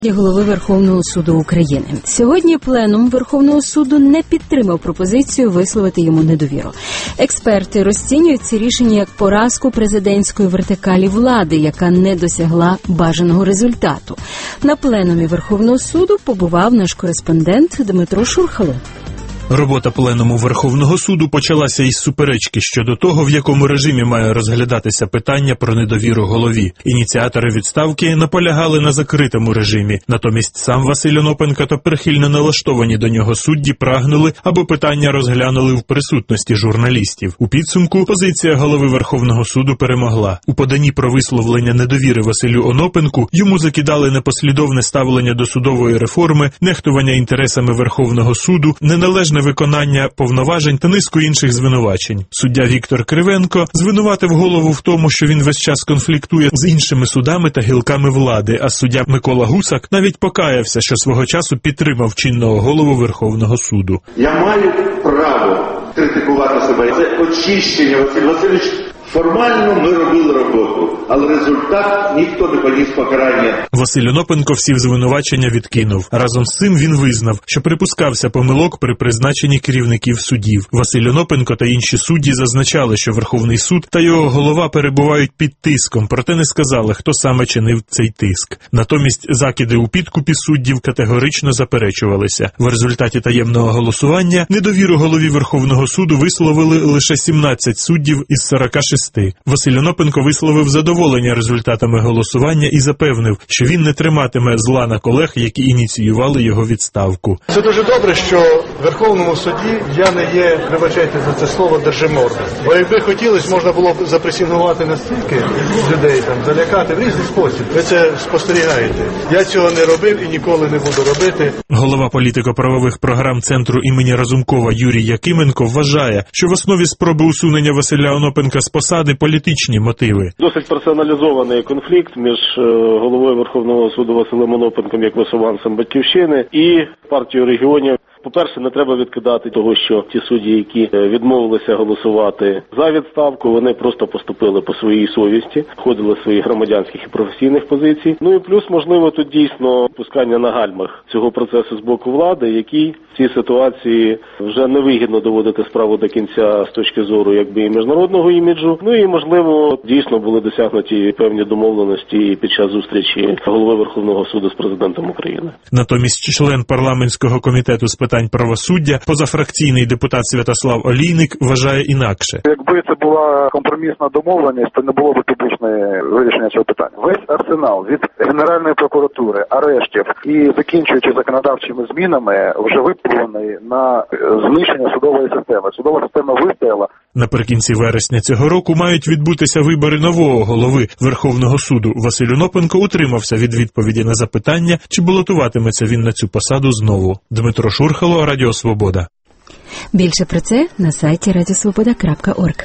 Голови Верховного суду України. Сьогодні пленум Верховного суду не підтримав пропозицію висловити йому недовіру. Експерти розцінюють ці рішення як поразку президентської вертикалі влади, яка не досягла бажаного результату. На пленумі Верховного суду побував наш кореспондент Дмитро Шурхало. Робота пленуму Верховного суду почалася із суперечки щодо того, в якому режимі має розглядатися питання про недовіру голові. Ініціатори відставки наполягали на закритому режимі. Натомість сам Василь Онопенко та прихильно налаштовані до нього судді прагнули, аби питання розглянули в присутності журналістів. У підсумку позиція голови Верховного суду перемогла. У поданні про висловлення недовіри Василю Онопенку йому закидали непослідовне ставлення до судової реформи, нехтування інтересами Верховного суду, неналежне виконання повноважень та низку інших звинувачень. Суддя Віктор Кривенко звинуватив голову в тому, що він весь час конфліктує з іншими судами та гілками влади, а суддя Микола Гусак навіть покаявся, що свого часу підтримав чинного голову Верховного суду. Я маю право критикувати себе. Це очищення, Василь Васильович. Формально ми робили роботу, але результат ніхто не поніс покарання. Василь Онопенко всі звинувачення відкинув. Разом з цим він визнав, що припускався помилок при призначенні керівників судів. Василь Онопенко та інші судді зазначали, що Верховний суд та його голова перебувають під тиском, проте не сказали, хто саме чинив цей тиск. Натомість закиди у підкупі суддів категорично заперечувалися. В результаті таємного голосування недовіру голові Верховного суду висловили лише 17 суддів із 46. Василь Онопенко висловив задоволення результатами голосування і запевнив, що він не триматиме зла на колег, які ініціювали його відставку. Це дуже добре, що в Верховному суді я не є, вибачайте за це слово, держимордом. Бо якби хотілося, можна було б запресінгувати настільки людей, залякати в різний спосіб. Ви це спостерігаєте. Я цього не робив і ніколи не буду робити. Голова політико-правових програм Центру імені Разумкова Юрій Якименко вважає, що в основі спроби усунення Василя Онопенка з посади політичні мотиви. Досить персоналізований конфлікт між головою Верховного суду Василем Онопенком як висуванцем «Батьківщини» і партією регіонів. По-перше, не треба відкидати того, що ті судді, які відмовилися голосувати за відставку, вони просто поступили по своїй совісті, входили в свої громадянських і професійних позицій. Ну і плюс, можливо, тут дійсно пускання на гальмах цього процесу з боку влади, який в цій ситуації вже невигідно доводити справу до кінця з точки зору якби і міжнародного іміджу. Ну і, можливо, дійсно були досягнуті певні домовленості під час зустрічі голови Верховного суду з президентом України. Натомість член парламентського комітету з питань правосуддя, позафракційний депутат Святослав Олійник вважає інакше. Якби це була компромісна домовленість, то не було б успішне вирішення цього питання. Весь арсенал від Генеральної прокуратури, арештів і закінчуючи законодавчими змінами вже випробуваний на знищення судової системи. Судова система вистояла. Наприкінці вересня цього року мають відбутися вибори нового голови Верховного суду. Василь Онопенко утримався від відповіді на запитання, чи балотуватиметься він на цю посаду знову. Дмитро Шурхало, Радіо Свобода. Більше про це на сайті radiosvoboda.org.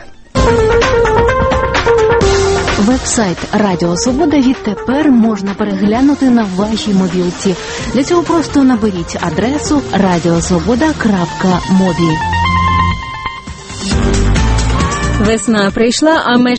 Веб-сайт Радіо Свобода відтепер можна переглянути на вашій мобілці. Для цього просто наберіть адресу radiosvoboda.mobi. Весна прийшла, а